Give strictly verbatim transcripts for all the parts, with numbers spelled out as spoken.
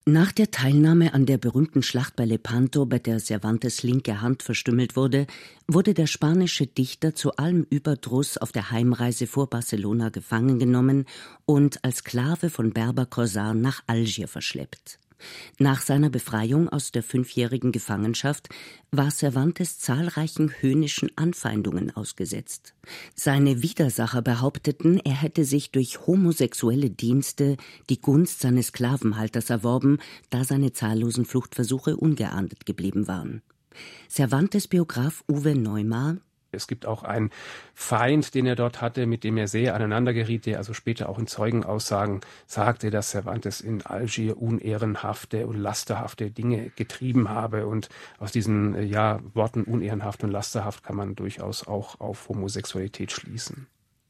Nach der Teilnahme an der berühmten Schlacht bei Lepanto, bei der Cervantes' linke Hand verstümmelt wurde, wurde der spanische Dichter zu allem Überdruss auf der Heimreise vor Barcelona gefangen genommen und als Sklave von Berber-Korsaren nach Algier verschleppt. Nach seiner Befreiung aus der fünfjährigen Gefangenschaft war Cervantes zahlreichen höhnischen Anfeindungen ausgesetzt. Seine Widersacher behaupteten, er hätte sich durch homosexuelle Dienste die Gunst seines Sklavenhalters erworben, da seine zahllosen Fluchtversuche ungeahndet geblieben waren. Cervantes' Biograf Uwe Neumar: Es gibt auch einen Feind, den er dort hatte, mit dem er sehr aneinander geriet, der also später auch in Zeugenaussagen sagte, dass Cervantes in Algier unehrenhafte und lasterhafte Dinge getrieben habe. Und aus diesen ja, Worten unehrenhaft und lasterhaft kann man durchaus auch auf Homosexualität schließen.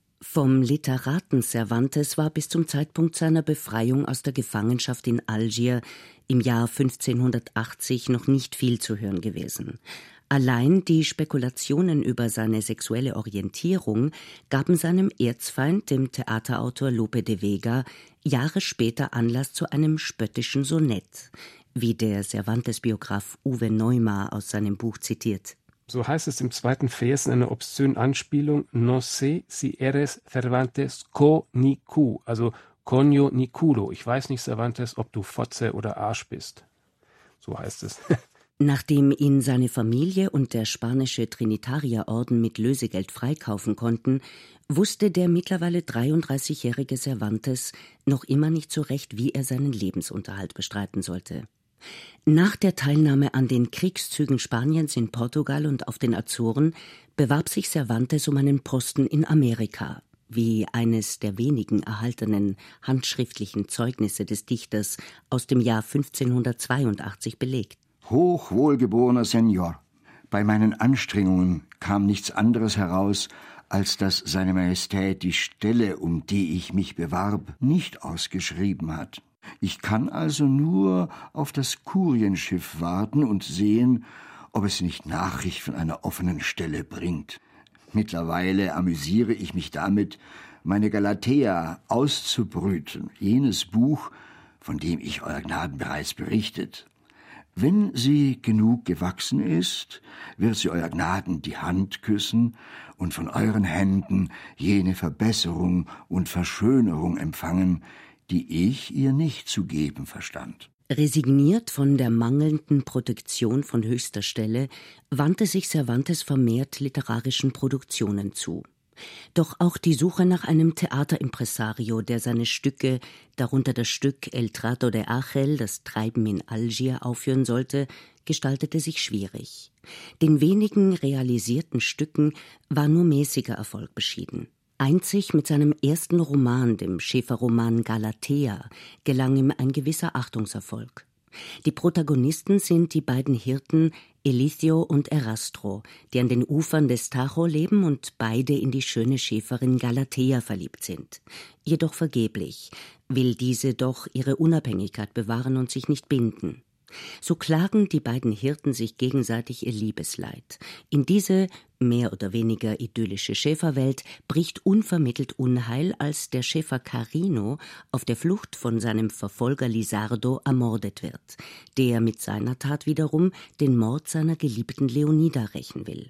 Vom Literaten Cervantes war bis zum Zeitpunkt seiner Befreiung aus der Gefangenschaft in Algier im Jahr fünfzehnhundertachtzig noch nicht viel zu hören gewesen. Allein die Spekulationen über seine sexuelle Orientierung gaben seinem Erzfeind, dem Theaterautor Lope de Vega, Jahre später Anlass zu einem spöttischen Sonett, wie der Cervantes-Biograf Uwe Neumar aus seinem Buch zitiert. So heißt es im zweiten Vers in einer obszönen Anspielung: No sé si eres Cervantes co ni cu, also coño ni culo. Ich weiß nicht, Cervantes, ob du Fotze oder Arsch bist. So heißt es. Nachdem ihn seine Familie und der spanische Trinitarier-Orden mit Lösegeld freikaufen konnten, wusste der mittlerweile dreiunddreißigjährige Cervantes noch immer nicht so recht, wie er seinen Lebensunterhalt bestreiten sollte. Nach der Teilnahme an den Kriegszügen Spaniens in Portugal und auf den Azoren bewarb sich Cervantes um einen Posten in Amerika, wie eines der wenigen erhaltenen handschriftlichen Zeugnisse des Dichters aus dem Jahr fünfzehnhundertzweiundachtzig belegt. Hochwohlgeborener Senior, bei meinen Anstrengungen kam nichts anderes heraus, als dass seine Majestät die Stelle, um die ich mich bewarb, nicht ausgeschrieben hat. Ich kann also nur auf das Kurienschiff warten und sehen, ob es nicht Nachricht von einer offenen Stelle bringt. Mittlerweile amüsiere ich mich damit, meine Galatea auszubrüten, jenes Buch, von dem ich Euer Gnaden bereits berichtet. Wenn sie genug gewachsen ist, wird sie Euer Gnaden die Hand küssen und von euren Händen jene Verbesserung und Verschönerung empfangen, die ich ihr nicht zu geben verstand. Resigniert von der mangelnden Protektion von höchster Stelle, wandte sich Cervantes vermehrt literarischen Produktionen zu. Doch auch die Suche nach einem Theaterimpresario, der seine Stücke, darunter das Stück El Trato de Ángel, das Treiben in Algier, aufführen sollte, gestaltete sich schwierig. Den wenigen realisierten Stücken war nur mäßiger Erfolg beschieden. Einzig mit seinem ersten Roman, dem Schäferroman Galatea, gelang ihm ein gewisser Achtungserfolg. Die Protagonisten sind die beiden Hirten Elicio und Erastro, die an den Ufern des Tajo leben und beide in die schöne Schäferin Galatea verliebt sind. Jedoch vergeblich, will diese doch ihre Unabhängigkeit bewahren und sich nicht binden. So klagen die beiden Hirten sich gegenseitig ihr Liebesleid. In diese mehr oder weniger idyllische Schäferwelt bricht unvermittelt Unheil, als der Schäfer Carino auf der Flucht von seinem Verfolger Lisardo ermordet wird, der mit seiner Tat wiederum den Mord seiner geliebten Leonida rächen will.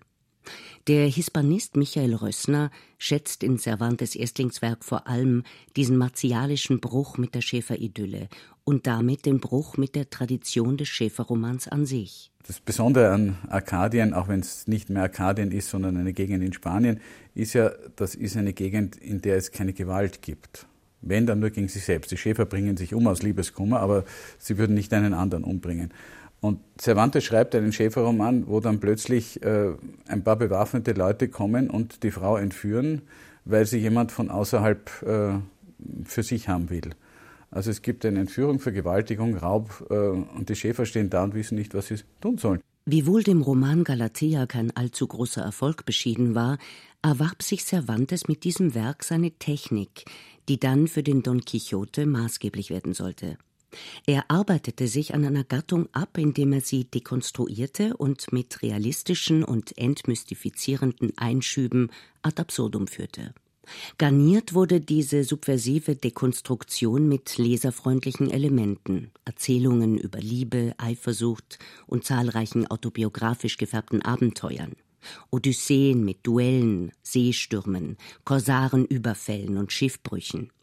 Der Hispanist Michael Rössner schätzt in Cervantes' Erstlingswerk vor allem diesen martialischen Bruch mit der Schäferidylle und damit den Bruch mit der Tradition des Schäferromans an sich. Das Besondere an Arkadien, auch wenn es nicht mehr Arkadien ist, sondern eine Gegend in Spanien, ist ja, das ist eine Gegend, in der es keine Gewalt gibt. Wenn, dann nur gegen sich selbst. Die Schäfer bringen sich um aus Liebeskummer, aber sie würden nicht einen anderen umbringen. Und Cervantes schreibt einen Schäferroman, wo dann plötzlich äh, ein paar bewaffnete Leute kommen und die Frau entführen, weil sie jemand von außerhalb äh, für sich haben will. Also es gibt eine Entführung, Vergewaltigung, Raub äh, und die Schäfer stehen da und wissen nicht, was sie tun sollen. Wiewohl dem Roman Galatea kein allzu großer Erfolg beschieden war, erwarb sich Cervantes mit diesem Werk seine Technik, die dann für den Don Quixote maßgeblich werden sollte. Er arbeitete sich an einer Gattung ab, indem er sie dekonstruierte und mit realistischen und entmystifizierenden Einschüben ad absurdum führte. Garniert wurde diese subversive Dekonstruktion mit leserfreundlichen Elementen, Erzählungen über Liebe, Eifersucht und zahlreichen autobiografisch gefärbten Abenteuern, Odysseen mit Duellen, Seestürmen, Korsarenüberfällen und Schiffbrüchen.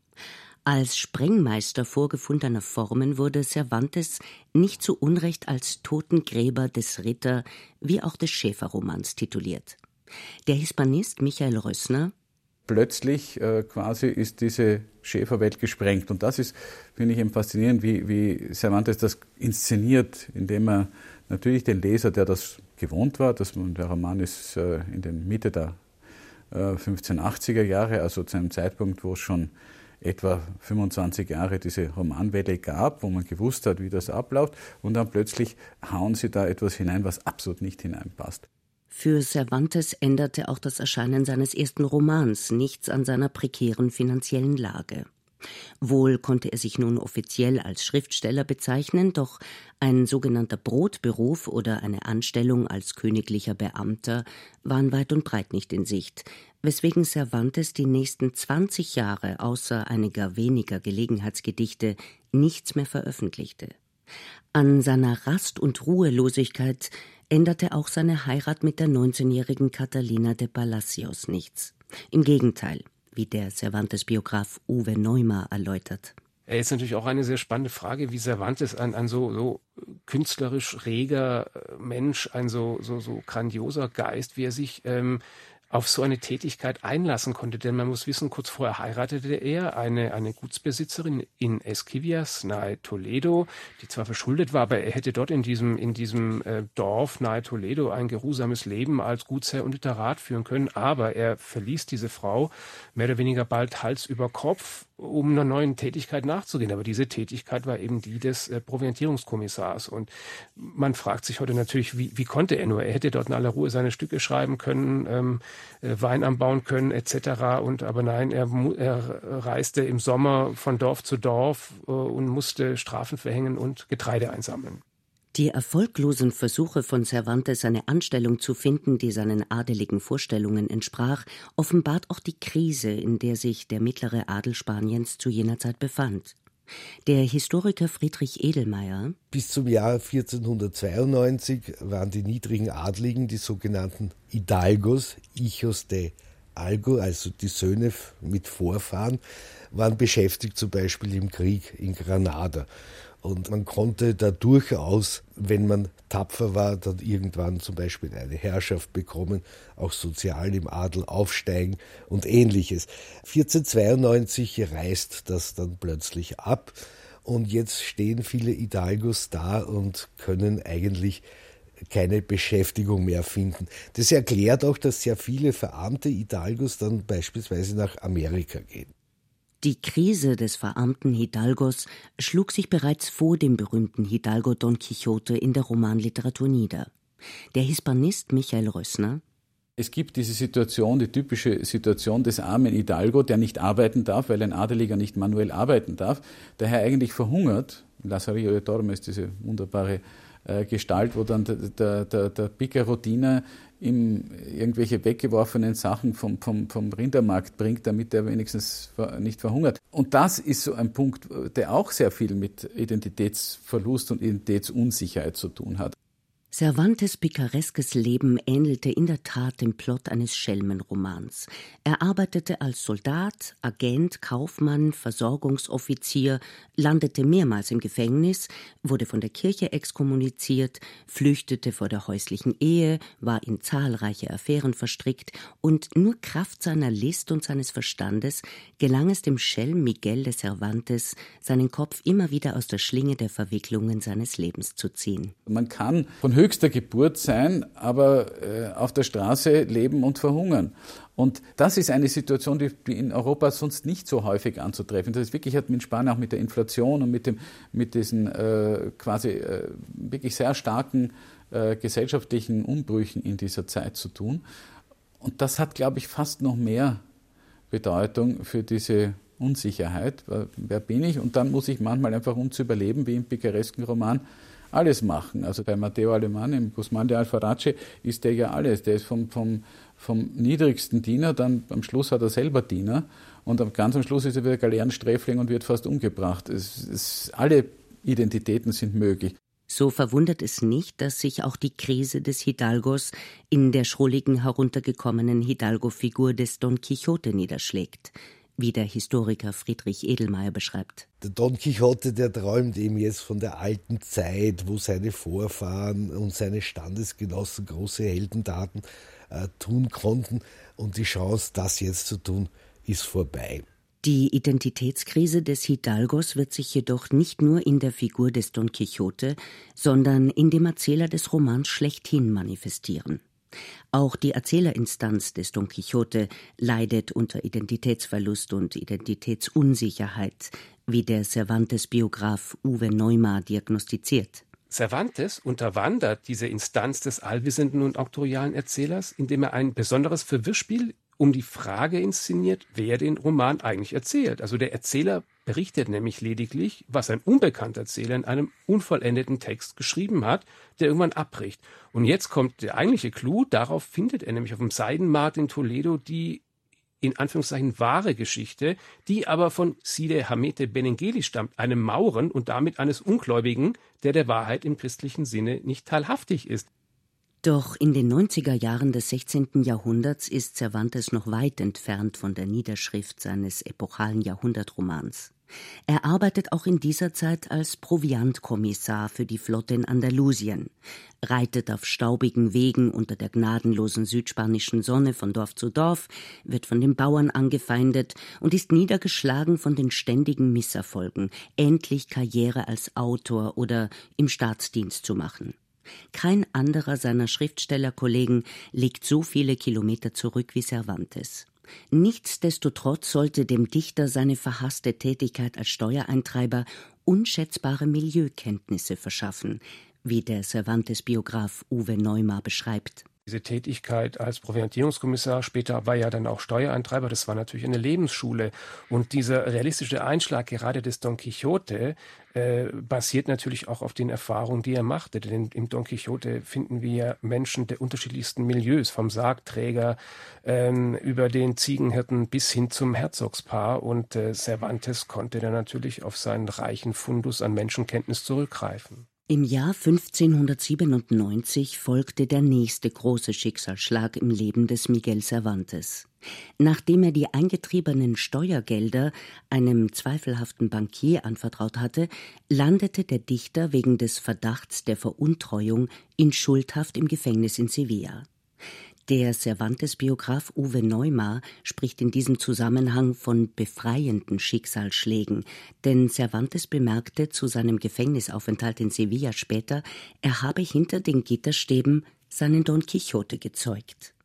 Als Sprengmeister vorgefundener Formen wurde Cervantes nicht zu Unrecht als Totengräber des Ritter wie auch des Schäferromans tituliert. Der Hispanist Michael Rössner: Plötzlich äh, quasi ist diese Schäferwelt gesprengt. Und das ist, finde ich, eben faszinierend, wie, wie Cervantes das inszeniert, indem er natürlich den Leser, der das gewohnt war, dass man, der Roman ist äh, in der Mitte der äh, fünfzehnhundertachtziger Jahre, also zu einem Zeitpunkt, wo es schon etwa fünfundzwanzig Jahre diese Romanwelle gab, wo man gewusst hat, wie das abläuft, und dann plötzlich hauen sie da etwas hinein, was absolut nicht hineinpasst. Für Cervantes änderte auch das Erscheinen seines ersten Romans nichts an seiner prekären finanziellen Lage. Wohl konnte er sich nun offiziell als Schriftsteller bezeichnen, doch ein sogenannter Brotberuf oder eine Anstellung als königlicher Beamter waren weit und breit nicht in Sicht, weswegen Cervantes die nächsten zwanzig Jahre außer einiger weniger Gelegenheitsgedichte nichts mehr veröffentlichte. An seiner Rast- und Ruhelosigkeit änderte auch seine Heirat mit der neunzehnjährigen Catalina de Palacios nichts. Im Gegenteil, wie der Cervantes-Biograf Uwe Neumar erläutert. Er ist natürlich auch eine sehr spannende Frage, wie Cervantes, ein, ein so, so künstlerisch reger Mensch, ein so, so, so grandioser Geist, wie er sich ähm, auf so eine Tätigkeit einlassen konnte. Denn man muss wissen, kurz vorher heiratete er eine, eine Gutsbesitzerin in Esquivias nahe Toledo, die zwar verschuldet war, aber er hätte dort in diesem, in diesem äh, Dorf nahe Toledo ein geruhsames Leben als Gutsherr und Literat führen können. Aber er verließ diese Frau mehr oder weniger bald Hals über Kopf, um einer neuen Tätigkeit nachzugehen. Aber diese Tätigkeit war eben die des äh, Proviantierungskommissars. Und man fragt sich heute natürlich, wie, wie konnte er nur? Er hätte dort in aller Ruhe seine Stücke schreiben können, ähm, äh, Wein anbauen können et cetera. Und aber nein, er, er reiste im Sommer von Dorf zu Dorf äh, und musste Strafen verhängen und Getreide einsammeln. Die erfolglosen Versuche von Cervantes, eine Anstellung zu finden, die seinen adeligen Vorstellungen entsprach, offenbart auch die Krise, in der sich der mittlere Adel Spaniens zu jener Zeit befand. Der Historiker Friedrich Edelmeier: Bis zum Jahr vierzehnhundertzweiundneunzig waren die niedrigen Adligen, die sogenannten Hidalgos, Hijos de Algo, also die Söhne mit Vorfahren, waren beschäftigt zum Beispiel im Krieg in Granada. Und man konnte da durchaus, wenn man tapfer war, dann irgendwann zum Beispiel eine Herrschaft bekommen, auch sozial im Adel aufsteigen und Ähnliches. vierzehnhundertzweiundneunzig reißt das dann plötzlich ab und jetzt stehen viele Hidalgos da und können eigentlich keine Beschäftigung mehr finden. Das erklärt auch, dass sehr viele verarmte Hidalgos dann beispielsweise nach Amerika gehen. Die Krise des verarmten Hidalgos schlug sich bereits vor dem berühmten Hidalgo Don Quixote in der Romanliteratur nieder. Der Hispanist Michael Rössner: Es gibt diese Situation, die typische Situation des armen Hidalgo, der nicht arbeiten darf, weil ein Adeliger nicht manuell arbeiten darf, daher eigentlich verhungert. Lazarillo de Tormes, diese wunderbare äh, Gestalt, wo dann der, der, der, der Picaro-Diener ihm irgendwelche weggeworfenen Sachen vom, vom, vom Rindermarkt bringt, damit er wenigstens nicht verhungert. Und das ist so ein Punkt, der auch sehr viel mit Identitätsverlust und Identitätsunsicherheit zu tun hat. Cervantes' pikareskes Leben ähnelte in der Tat dem Plot eines Schelmenromans. Er arbeitete als Soldat, Agent, Kaufmann, Versorgungsoffizier, landete mehrmals im Gefängnis, wurde von der Kirche exkommuniziert, flüchtete vor der häuslichen Ehe, war in zahlreiche Affären verstrickt und nur Kraft seiner List und seines Verstandes gelang es dem Schelm Miguel de Cervantes, seinen Kopf immer wieder aus der Schlinge der Verwicklungen seines Lebens zu ziehen. Man kann von höchster Geburt sein, aber äh, auf der Straße leben und verhungern. Und das ist eine Situation, die, die in Europa sonst nicht so häufig anzutreffen. Das ist wirklich, hat mit Spanien auch mit der Inflation und mit, dem, mit diesen äh, quasi äh, wirklich sehr starken äh, gesellschaftlichen Umbrüchen in dieser Zeit zu tun. Und das hat, glaube ich, fast noch mehr Bedeutung für diese Unsicherheit. Wer bin ich? Und dann muss ich manchmal einfach, um zu überleben, wie im picaresken Roman, alles machen. Also bei Matteo Alemanni, im Guzmán de Alfarache, ist der ja alles. Der ist vom, vom, vom niedrigsten Diener, dann am Schluss hat er selber Diener und ganz am Schluss ist er wieder Galeerensträfling und wird fast umgebracht. Es, es, alle Identitäten sind möglich. So verwundert es nicht, dass sich auch die Krise des Hidalgos in der schrulligen, heruntergekommenen Hidalgo-Figur des Don Quixote niederschlägt, wie der Historiker Friedrich Edelmeier beschreibt. Der Don Quixote, der träumt eben jetzt von der alten Zeit, wo seine Vorfahren und seine Standesgenossen große Heldentaten äh, tun konnten. Und die Chance, das jetzt zu tun, ist vorbei. Die Identitätskrise des Hidalgos wird sich jedoch nicht nur in der Figur des Don Quixote, sondern in dem Erzähler des Romans schlechthin manifestieren. Auch die Erzählerinstanz des Don Quixote leidet unter Identitätsverlust und Identitätsunsicherheit, wie der Cervantes-Biograf Uwe Neumar diagnostiziert. Cervantes unterwandert diese Instanz des allwissenden und auktorialen Erzählers, indem er ein besonderes Verwirrspiel um die Frage inszeniert, wer den Roman eigentlich erzählt. Also der Erzähler berichtet nämlich lediglich, was ein unbekannter Erzähler in einem unvollendeten Text geschrieben hat, der irgendwann abbricht. Und jetzt kommt der eigentliche Clou, darauf findet er nämlich auf dem Seidenmarkt in Toledo die in Anführungszeichen wahre Geschichte, die aber von Cide Hamete Benengeli stammt, einem Mauren und damit eines Ungläubigen, der der Wahrheit im christlichen Sinne nicht teilhaftig ist. Doch in den neunziger Jahren des sechzehnten Jahrhunderts ist Cervantes noch weit entfernt von der Niederschrift seines epochalen Jahrhundertromans. Er arbeitet auch in dieser Zeit als Proviantkommissar für die Flotte in Andalusien, reitet auf staubigen Wegen unter der gnadenlosen südspanischen Sonne von Dorf zu Dorf, wird von den Bauern angefeindet und ist niedergeschlagen von den ständigen Misserfolgen, endlich Karriere als Autor oder im Staatsdienst zu machen. Kein anderer seiner Schriftstellerkollegen legt so viele Kilometer zurück wie Cervantes. Nichtsdestotrotz sollte dem Dichter seine verhasste Tätigkeit als Steuereintreiber unschätzbare Milieukenntnisse verschaffen, wie der Cervantes-Biograf Uwe Neumar beschreibt. Diese Tätigkeit als Proviantierungskommissar, später war er dann auch Steuereintreiber, das war natürlich eine Lebensschule. Und dieser realistische Einschlag gerade des Don Quixote äh, basiert natürlich auch auf den Erfahrungen, die er machte. Denn im Don Quixote finden wir Menschen der unterschiedlichsten Milieus, vom Sargträger ähm, über den Ziegenhirten bis hin zum Herzogspaar. Und äh, Cervantes konnte dann natürlich auf seinen reichen Fundus an Menschenkenntnis zurückgreifen. Im Jahr fünfzehnhundertsiebenundneunzig folgte der nächste große Schicksalsschlag im Leben des Miguel Cervantes. Nachdem er die eingetriebenen Steuergelder einem zweifelhaften Bankier anvertraut hatte, landete der Dichter wegen des Verdachts der Veruntreuung in Schuldhaft im Gefängnis in Sevilla. Der Cervantes-Biograf Uwe Neumar spricht in diesem Zusammenhang von befreienden Schicksalsschlägen, denn Cervantes bemerkte zu seinem Gefängnisaufenthalt in Sevilla später, er habe hinter den Gitterstäben seinen Don Quixote gezeugt.